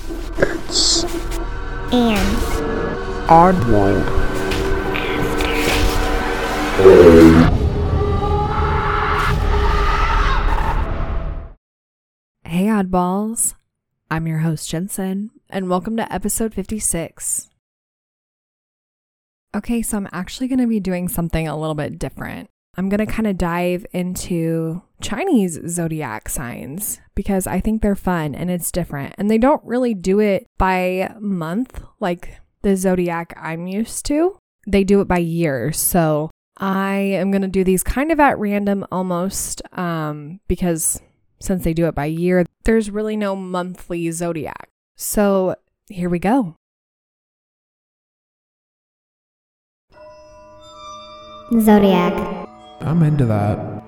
It's and Oddworld. Hey oddballs, I'm your host Jensen, and welcome to episode 56. Okay, so I'm actually going to be doing something a little bit different. I'm going to kind of dive into Chinese zodiac signs because I think they're fun and it's different. And they don't really do it by month like the zodiac I'm used to. They do it by year. So I am going to do these kind of at random almost because since they do it by year, there's really no monthly zodiac. So here we go. Zodiac. I'm into that.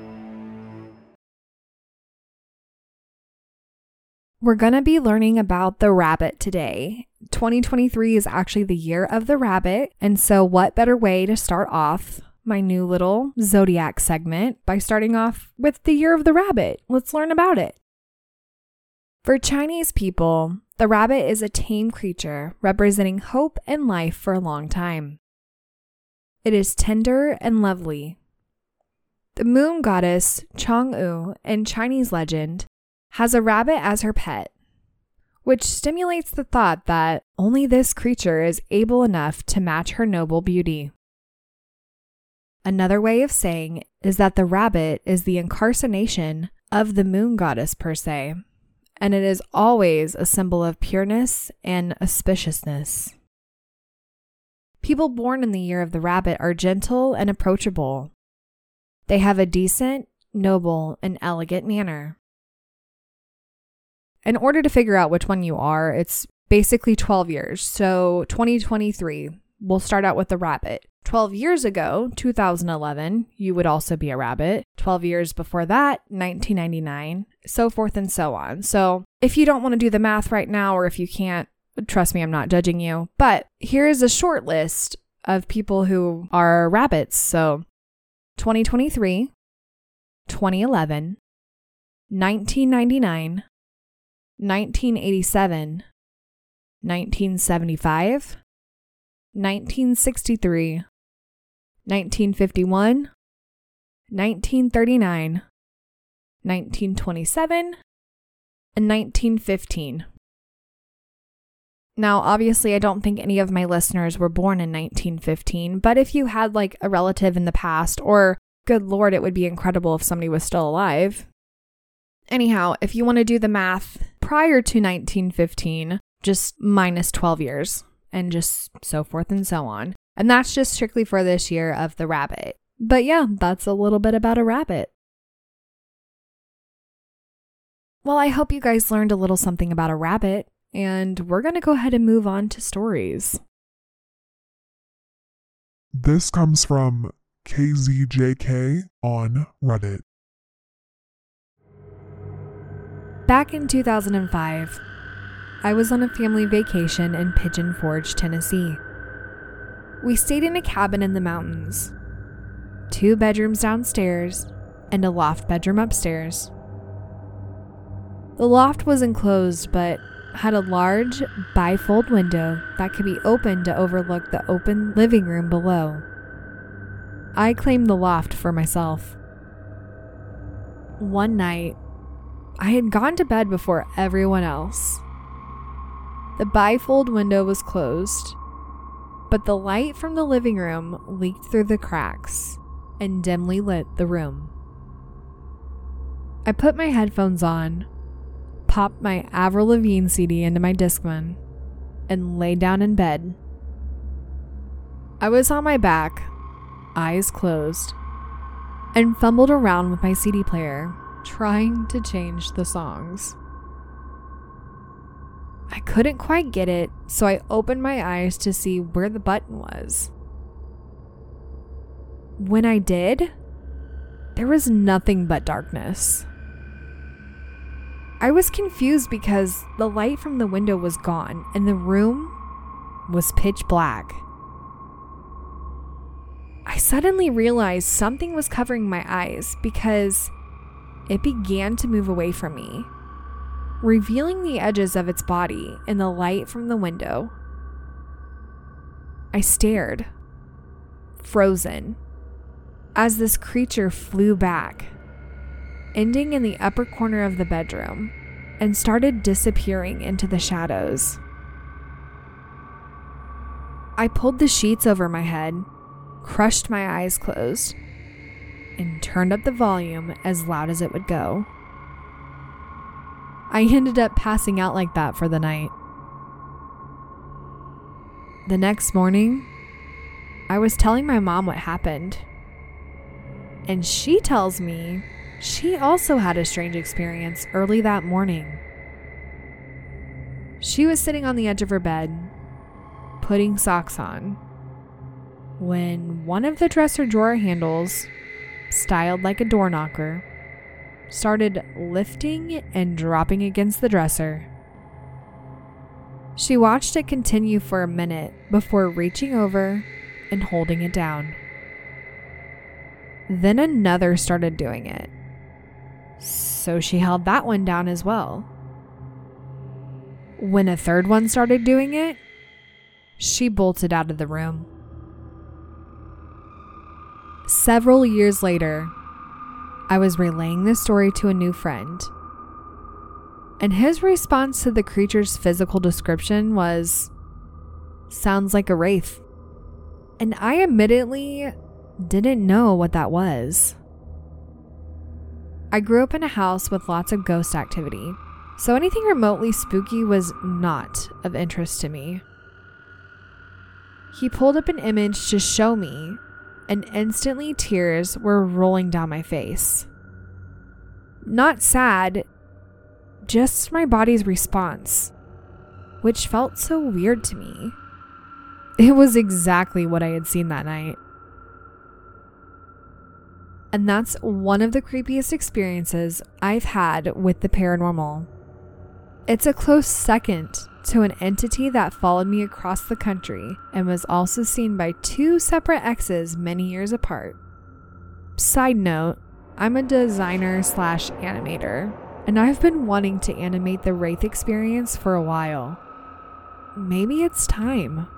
We're going to be learning about the rabbit today. 2023 is actually the year of the rabbit. And so what better way to start off my new little zodiac segment by starting off with the year of the rabbit. Let's learn about it. For Chinese people, the rabbit is a tame creature representing hope and life for a long time. It is tender and lovely. The moon goddess Chang'e in Chinese legend has a rabbit as her pet, which stimulates the thought that only this creature is able enough to match her noble beauty. Another way of saying is that the rabbit is the incarnation of the moon goddess per se, and it is always a symbol of pureness and auspiciousness. People born in the year of the rabbit are gentle and approachable. They have a decent, noble, and elegant manner. In order to figure out which one you are, it's basically 12 years. So 2023, we'll start out with the rabbit. 12 years ago, 2011, you would also be a rabbit. 12 years before that, 1999, so forth and so on. So if you don't want to do the math right now, or if you can't, trust me, I'm not judging you. But here is a short list of people who are rabbits. So 2023, 2011, 1999, 1987, 1975, 1963, 1951, 1939, 1927, and 1915. Now, obviously, I don't think any of my listeners were born in 1915, but if you had like a relative in the past, or good Lord, it would be incredible if somebody was still alive. Anyhow, if you want to do the math prior to 1915, just minus 12 years and just so forth and so on. And that's just strictly for this year of the rabbit. But yeah, that's a little bit about a rabbit. Well, I hope you guys learned a little something about a rabbit. And we're going to go ahead and move on to stories. This comes from KZJK on Reddit. Back in 2005, I was on a family vacation in Pigeon Forge, Tennessee. We stayed in a cabin in the mountains, 2 bedrooms downstairs and a loft bedroom upstairs. The loft was enclosed but had a large bifold window that could be opened to overlook the open living room below. I claimed the loft for myself. One night, I had gone to bed before everyone else. The bifold window was closed, but the light from the living room leaked through the cracks and dimly lit the room. I put my headphones on, popped my Avril Lavigne CD into my Discman, and lay down in bed. I was on my back, eyes closed, and fumbled around with my CD player, trying to change the songs. I couldn't quite get it, so I opened my eyes to see where the button was. When I did, there was nothing but darkness. I was confused because the light from the window was gone and the room was pitch black. I suddenly realized something was covering my eyes because it began to move away from me. revealing the edges of its body in the light from the window. I stared, frozen, as this creature flew back, ending in the upper corner of the bedroom, and started disappearing into the shadows. I pulled the sheets over my head, crushed my eyes closed, and turned up the volume as loud as it would go. I ended up passing out like that for the night. The next morning, I was telling my mom what happened, and she tells me she also had a strange experience early that morning. She was sitting on the edge of her bed, putting socks on, when one of the dresser drawer handles, styled like a door knocker, started lifting and dropping against the dresser. She watched it continue for a minute before reaching over and holding it down. Then another started doing it, so she held that one down as well. When a third one started doing it, she bolted out of the room. Several years later, I was relaying this story to a new friend, and his response to the creature's physical description was, "Sounds like a wraith." And I admittedly didn't know what that was. I grew up in a house with lots of ghost activity, so anything remotely spooky was not of interest to me. He pulled up an image to show me, and instantly tears were rolling down my face. Not sad, just my body's response, which felt so weird to me. It was exactly what I had seen that night. And that's one of the creepiest experiences I've had with the paranormal. It's a close second to an entity that followed me across the country and was also seen by two separate exes many years apart. Side note, I'm a designer/animator, and I've been wanting to animate the Wraith experience for a while. Maybe it's time.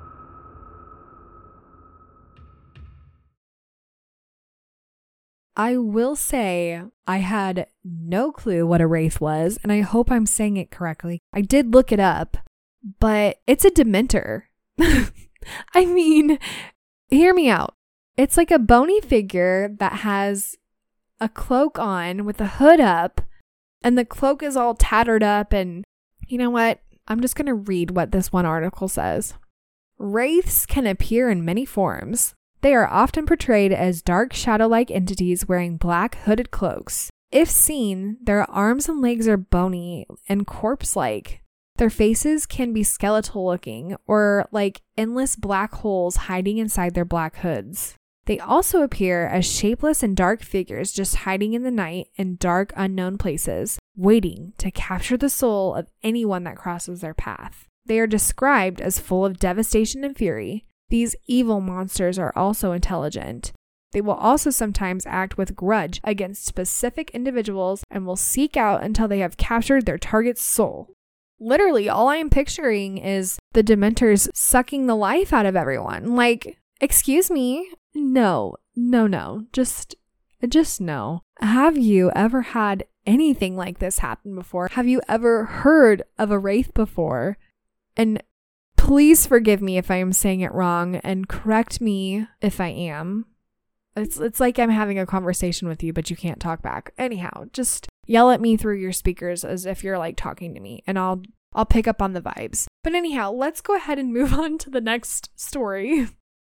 I will say I had no clue what a wraith was, and I hope I'm saying it correctly. I did look it up, but it's a dementor. I mean, hear me out. It's like a bony figure that has a cloak on with a hood up, and the cloak is all tattered up, and you know what? I'm just going to read what this one article says. Wraiths can appear in many forms. They are often portrayed as dark shadow-like entities wearing black hooded cloaks. If seen, their arms and legs are bony and corpse-like. Their faces can be skeletal-looking or like endless black holes hiding inside their black hoods. They also appear as shapeless and dark figures just hiding in the night in dark, unknown places, waiting to capture the soul of anyone that crosses their path. They are described as full of devastation and fury. These evil monsters are also intelligent. They will also sometimes act with grudge against specific individuals and will seek out until they have captured their target's soul. Literally, all I am picturing is the Dementors sucking the life out of everyone. Like, excuse me? No. Just no. Have you ever had anything like this happen before? Have you ever heard of a wraith before? And please forgive me if I am saying it wrong and correct me if I am. It's like I'm having a conversation with you, but you can't talk back. Anyhow, just yell at me through your speakers as if you're like talking to me, and I'll pick up on the vibes. But anyhow, let's go ahead and move on to the next story.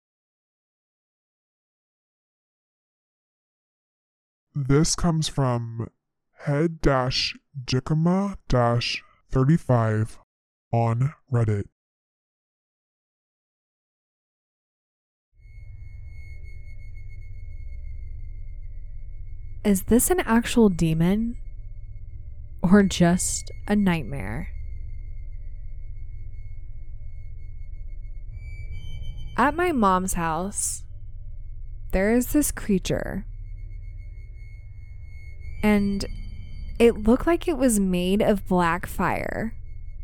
This comes from head-jicama-35 on Reddit. Is this an actual demon or just a nightmare? At my mom's house, there is this creature, and It looked like it was made of black fire.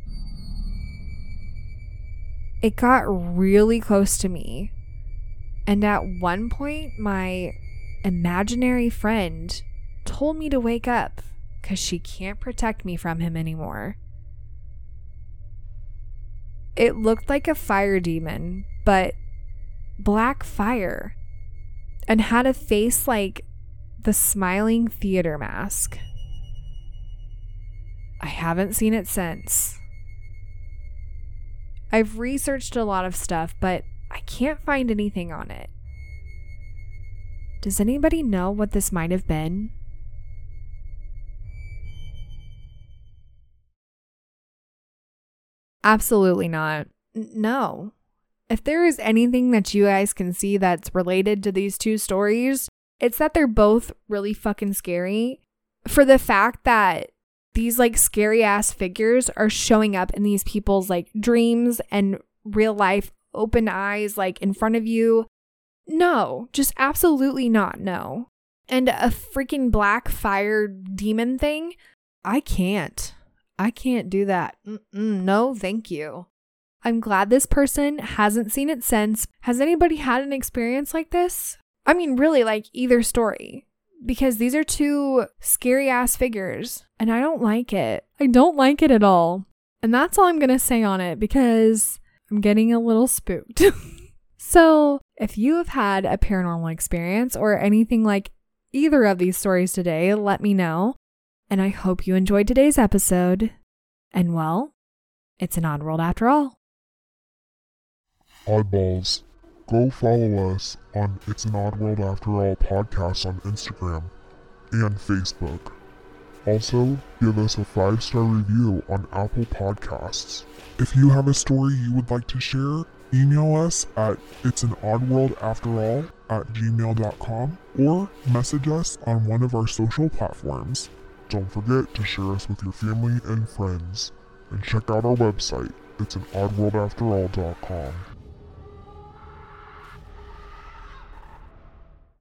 It got really close to me. And at one point, my imaginary friend told me to wake up because she can't protect me from him anymore. It looked like a fire demon, but black fire, and had a face like the smiling theater mask. I haven't seen it since. I've researched a lot of stuff, but I can't find anything on it. Does anybody know what this might have been? Absolutely not. No. If there is anything that you guys can see that's related to these two stories, it's that they're both really fucking scary. For the fact that these like scary ass figures are showing up in these people's like dreams and real life open eyes like in front of you. No, just absolutely not. No. And a freaking black fire demon thing. I can't do that. No, thank you. I'm glad this person hasn't seen it since. Has anybody had an experience like this? I mean, really, like either story. Because these are two scary ass figures. And I don't like it. I don't like it at all. And that's all I'm going to say on it because I'm getting a little spooked. So if you have had a paranormal experience or anything like either of these stories today, let me know. And I hope you enjoyed today's episode. And well, it's an odd world after all. Oddballs. Go follow us on It's an Odd World After All podcast on Instagram and Facebook. Also, give us a 5-star review on Apple Podcasts. If you have a story you would like to share, email us at itsanOddWorldAfterAll@gmail.com or message us on one of our social platforms. Don't forget to share us with your family and friends. And check out our website, itsanOddWorldAfterAll.com.